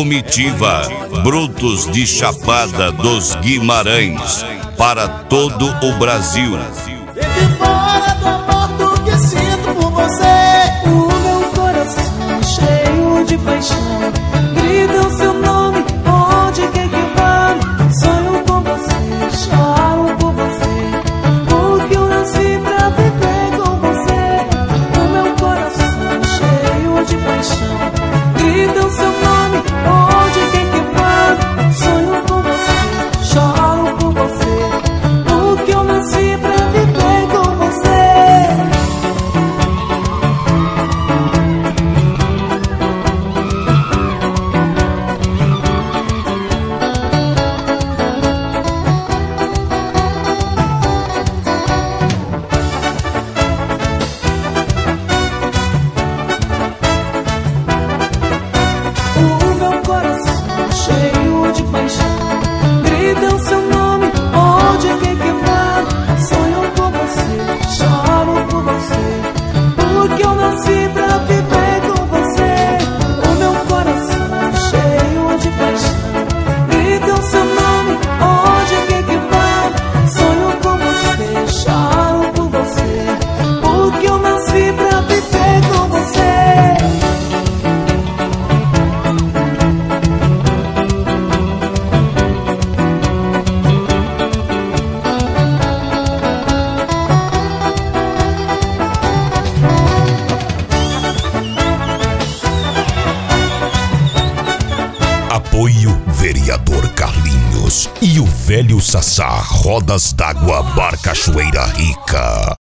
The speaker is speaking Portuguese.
Comitiva Brutos de Chapada dos Guimarães, para todo o Brasil. Desde fora do amor que sinto por você, o meu coração cheio de paixão grita o seu nome, onde quer que vá. Sonho com você, choro por você, porque eu nasci pra viver com você. O meu coração cheio de paixão grita o seu nome, onde quer que vá. Sonho com você, choro por você, porque eu nasci pra viver com você. O meu coração cheio de paixão grita o seu nome, onde quer que vá. Sonho com você, choro por você, porque eu nasci pra viver com você. O meu coração cheio de paixão grita o seu nome, onde quer que vá. Sonho com você, choro por você, porque eu nasci pra viver com você. Apoio Vereador Carlinhos e o Velho Sassá, Rodas d'Água, Bar Cachoeira Rica.